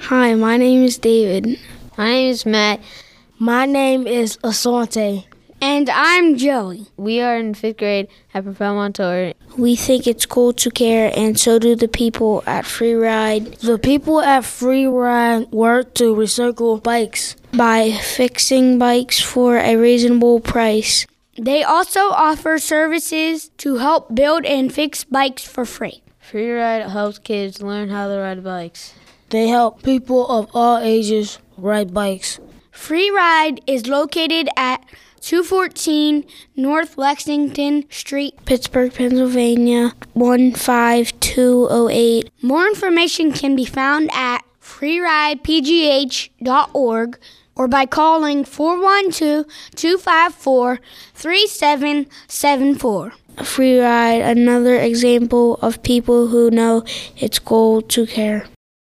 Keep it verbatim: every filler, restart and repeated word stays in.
Hi, my name is David. My name is Matt. My name is Asante. And I'm Joey. We are in fifth grade at Propel Montour. We think it's cool to care, and so do the people at Free Ride. The people at Free Ride work to recycle bikes by fixing bikes for a reasonable price. They also offer services to help build and fix bikes for free. Free Ride helps kids learn how to ride bikes. They help people of all ages ride bikes. Free Ride is located at two fourteen North Lexington Street, Pittsburgh, Pennsylvania, one five two oh eight. More information can be found at free ride p g h dot org or by calling four one two, two five four, three seven seven four. Free Ride, another example of people who know it's cool to care.